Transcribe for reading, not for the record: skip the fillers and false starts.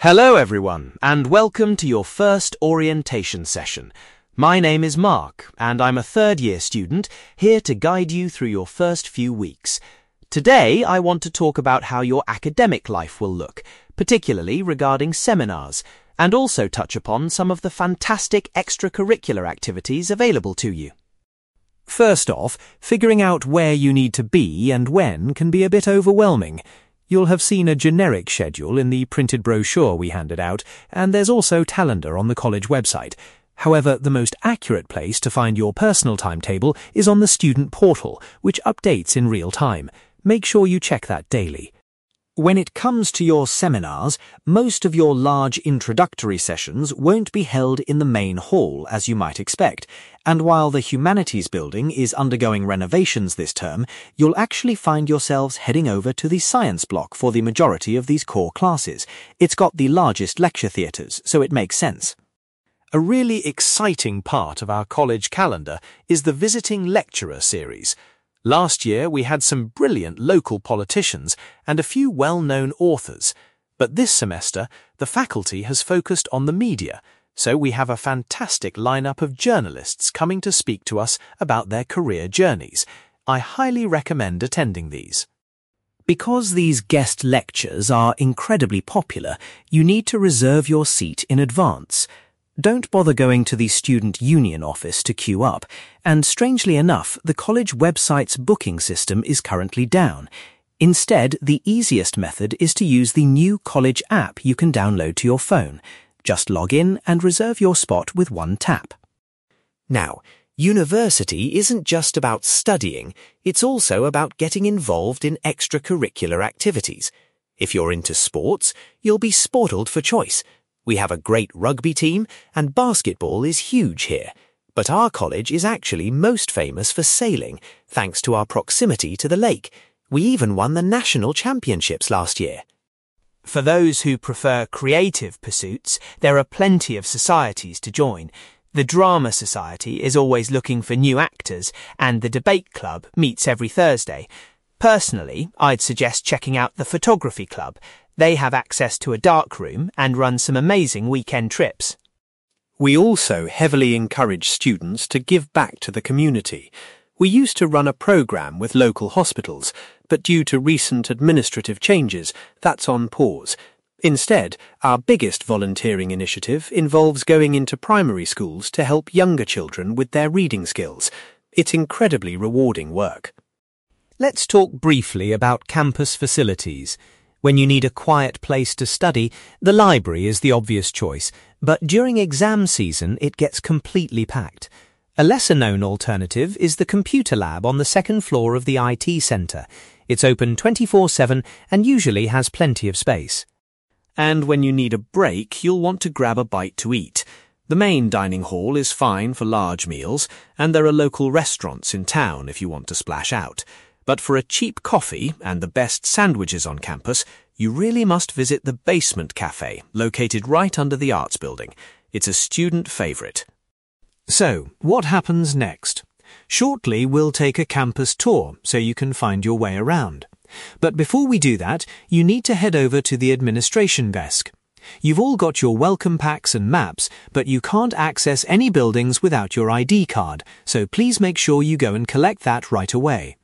Hello everyone, and welcome to your first orientation session. My name is Mark, and I'm a third-year student here to guide you through your first few weeks. Today, I want to talk about how your academic life will look, particularly regarding seminars, and also touch upon some of the fantastic extracurricular activities available to you. First off, figuring out where you need to be and when can be a bit overwhelming. You'll have seen a generic schedule in the printed brochure we handed out, and there's also Calendar on the college website. However, the most accurate place to find your personal timetable is on the student portal, which updates in real time. Make sure you check that daily. When it comes to your seminars, most of your large introductory sessions won't be held in the main hall, as you might expect, and while the Humanities building is undergoing renovations this term, you'll actually find yourselves heading over to the Science block for the majority of these core classes. It's got the largest lecture theatres, so it makes sense. A really exciting part of our college calendar is the Visiting Lecturer series. Last year we had some brilliant local politicians and a few well-known authors, but this semester the faculty has focused on the media, so we have a fantastic lineup of journalists coming to speak to us about their career journeys. I highly recommend attending these. Because these guest lectures are incredibly popular, you need to reserve your seat in advance. Don't bother going to the student union office to queue up, and strangely enough, the college website's booking system is currently down. Instead, the easiest method is to use the new college app you can download to your phone. Just log in and reserve your spot with one tap. Now, university isn't just about studying, it's also about getting involved in extracurricular activities. If you're into sports, you'll be sportled for choice. We have a great rugby team, and basketball is huge here. But our college is actually most famous for sailing, thanks to our proximity to the lake. We even won the national championships last year. For those who prefer creative pursuits, there are plenty of societies to join. The Drama Society is always looking for new actors, and the Debate Club meets every Thursday. Personally, I'd suggest checking out the Photography Club. They have access to a darkroom and run some amazing weekend trips. We also heavily encourage students to give back to the community. We used to run a program with local hospitals, but due to recent administrative changes, that's on pause. Instead, our biggest volunteering initiative involves going into primary schools to help younger children with their reading skills. It's incredibly rewarding work. Let's talk briefly about campus facilities. When you need a quiet place to study, the library is the obvious choice, but during exam season it gets completely packed. A lesser-known alternative is the computer lab on the second floor of the IT centre. It's open 24/7 and usually has plenty of space. And when you need a break, you'll want to grab a bite to eat. The main dining hall is fine for large meals, and there are local restaurants in town if you want to splash out. But for a cheap coffee and the best sandwiches on campus, you really must visit the Basement Cafe, located right under the Arts Building. It's a student favourite. So, what happens next? Shortly, we'll take a campus tour so you can find your way around. But before we do that, you need to head over to the administration desk. You've all got your welcome packs and maps, but you can't access any buildings without your ID card, so please make sure you go and collect that right away.